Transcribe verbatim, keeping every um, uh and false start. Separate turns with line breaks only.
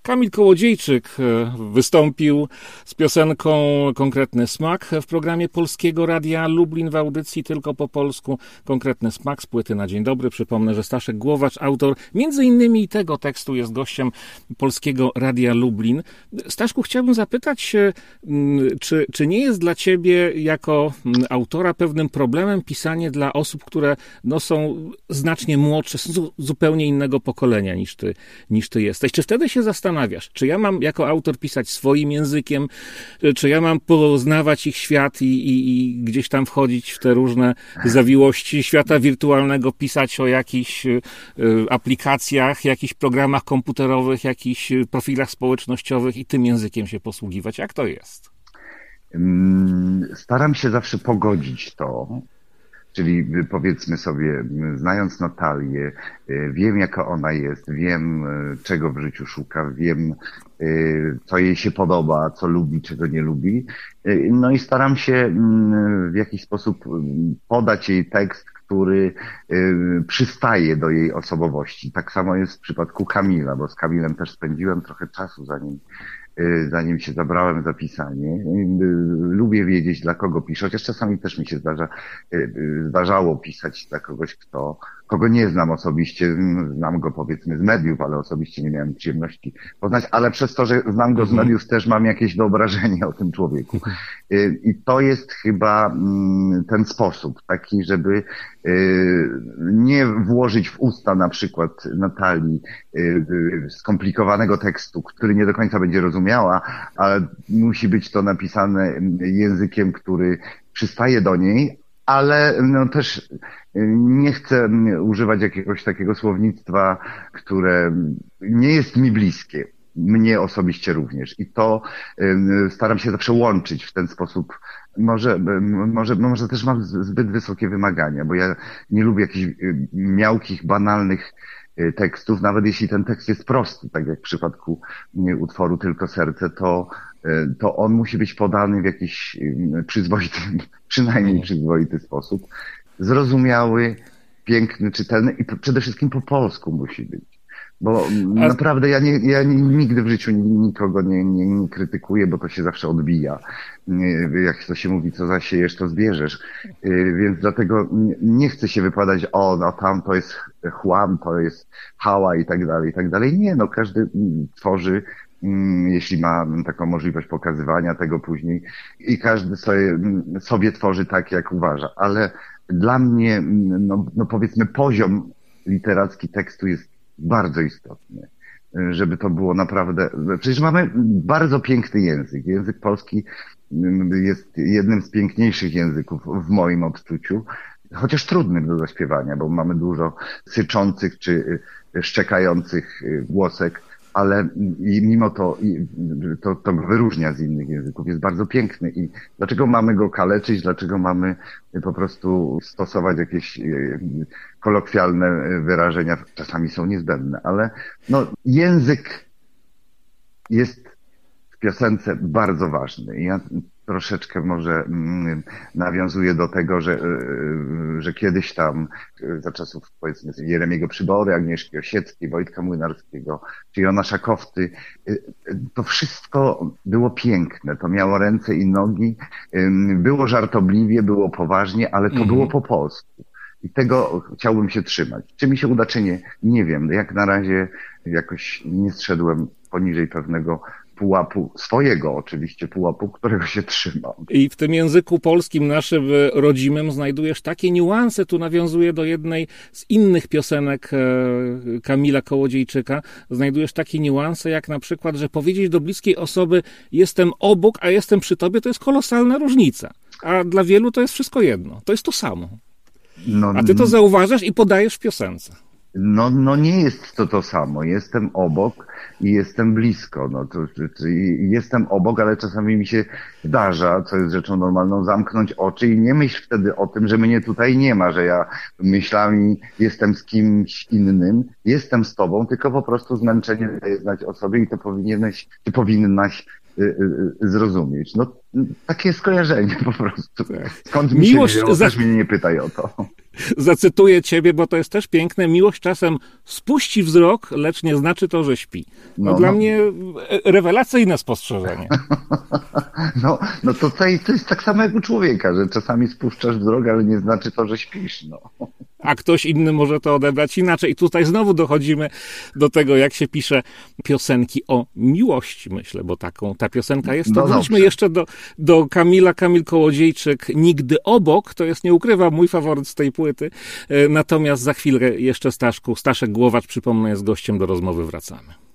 Kamil Kołodziejczyk wystąpił z piosenką Konkretny Smak w programie Polskiego Radia Lublin w audycji Tylko po polsku. Konkretny Smak z płyty Na Dzień Dobry. Przypomnę, że Staszek Głowacz, autor między innymi tego tekstu, jest gościem Polskiego Radia Lublin. Staszku, chciałbym zapytać, czy, czy nie jest dla ciebie jako autora pewnym problemem pisanie dla osób, które no, są znacznie młodsze, są zupełnie innego pokolenia niż ty, niż ty jesteś? Czy wtedy się zastanawiasz, czy ja mam jako autor pisać swoim językiem, czy ja mam poznawać ich świat i, i, i gdzieś tam wchodzić w te różne zawiłości świata wirtualnego, pisać o jakichś y, aplikacjach, jakichś programach komputerowych, jakichś profilach społecznościowych i tym językiem się posługiwać? Jak to jest?
Staram się zawsze pogodzić to. Czyli powiedzmy sobie, znając Natalię, wiem jaka ona jest, wiem czego w życiu szuka, wiem co jej się podoba, co lubi, czego nie lubi. No i staram się w jakiś sposób podać jej tekst, który przystaje do jej osobowości. Tak samo jest w przypadku Kamila, bo z Kamilem też spędziłem trochę czasu, zanim zanim się zabrałem za pisanie. Lubię wiedzieć, dla kogo piszę, chociaż czasami też mi się zdarza, zdarzało pisać dla kogoś, kto, kogo nie znam osobiście. Znam go powiedzmy z mediów, ale osobiście nie miałem przyjemności poznać, ale przez to, że znam go z mediów, też mam jakieś wyobrażenie o tym człowieku. I to jest chyba ten sposób, taki, żeby nie włożyć w usta na przykład Natalii skomplikowanego tekstu, który nie do końca będzie rozumiała, ale musi być to napisane językiem, który przystaje do niej, ale no też nie chcę używać jakiegoś takiego słownictwa, które nie jest mi bliskie. Mnie osobiście również. I to staram się zawsze łączyć w ten sposób. Może, może, może też mam zbyt wysokie wymagania, bo ja nie lubię jakichś miałkich, banalnych tekstów, nawet jeśli ten tekst jest prosty, tak jak w przypadku utworu Tylko Serce, to, to on musi być podany w jakiś przyzwoity, przynajmniej przyzwoity sposób, zrozumiały, piękny, czytelny i przede wszystkim po polsku musi być. Bo A... naprawdę ja, nie, ja nigdy w życiu nikogo nie, nie, nie krytykuję, bo to się zawsze odbija. Jak to się mówi, co zasiejesz, to zbierzesz. Więc dlatego nie chcę się wypowiadać, o, no tam to jest chłam, to jest hała i tak dalej, i tak dalej. Nie, no każdy tworzy, jeśli ma taką możliwość pokazywania tego później i każdy sobie, sobie tworzy tak, jak uważa. Ale dla mnie, no, no powiedzmy, poziom literacki tekstu jest bardzo istotny, żeby to było naprawdę... Przecież mamy bardzo piękny język. Język polski jest jednym z piękniejszych języków w moim odczuciu, chociaż trudnym do zaśpiewania, bo mamy dużo syczących czy szczekających głosek, ale i mimo to, to to wyróżnia z innych języków, jest bardzo piękny. I dlaczego mamy go kaleczyć, dlaczego mamy po prostu stosować jakieś kolokwialne wyrażenia, czasami są niezbędne, ale no, język jest w piosence bardzo ważny. I ja troszeczkę może nawiązuję do tego, że, że kiedyś tam za czasów powiedzmy Jeremiego Przybory, Agnieszki Osieckiej, Wojtka Młynarskiego czy Jona Szakowty, to wszystko było piękne, to miało ręce i nogi, było żartobliwie, było poważnie, ale to mm. było po polsku. I tego chciałbym się trzymać. Czy mi się uda, czy nie? Nie wiem. Jak na razie jakoś nie zszedłem poniżej pewnego pułapu, swojego oczywiście pułapu, którego się trzymam.
I w tym języku polskim naszym rodzimym znajdujesz takie niuanse, tu nawiązuję do jednej z innych piosenek Kamila Kołodziejczyka, znajdujesz takie niuanse jak na przykład, że powiedzieć do bliskiej osoby jestem obok, a jestem przy tobie, to jest kolosalna różnica. A dla wielu to jest wszystko jedno. To jest to samo. No, a ty to zauważasz i podajesz w piosence.
No, no nie jest to to samo. Jestem obok i jestem blisko. No, to, to, to, jestem obok, ale czasami mi się zdarza, co jest rzeczą normalną, zamknąć oczy i nie myśl wtedy o tym, że mnie tutaj nie ma, że ja myślami jestem z kimś innym. Jestem z tobą, tylko po prostu zmęczenie daje znać o sobie i to powinieneś, ty powinnaś zrozumieć. No, takie skojarzenie po prostu. Skąd mi
Miłość
się wzięło,
za...
też mnie nie pytaj o to.
Zacytuję ciebie, bo to jest też piękne. Miłość czasem spuści wzrok, lecz nie znaczy to, że śpi. No, no dla no. mnie rewelacyjne spostrzeżenie.
No, no to, to, jest, to jest tak samo jak u człowieka, że czasami spuszczasz wzrok, ale nie znaczy to, że śpisz. No.
A ktoś inny może to odebrać inaczej. I tutaj znowu dochodzimy do tego, jak się pisze piosenki o miłości, myślę, bo taką ta piosenka jest. To no wróćmy jeszcze do, do Kamila, Kamil Kołodziejczyk, Nigdy obok. To jest, nie ukrywam, mój faworyt z tej płyty. Natomiast za chwilę jeszcze Staszku, Staszek Głowacz, przypomnę, jest gościem, do rozmowy wracamy.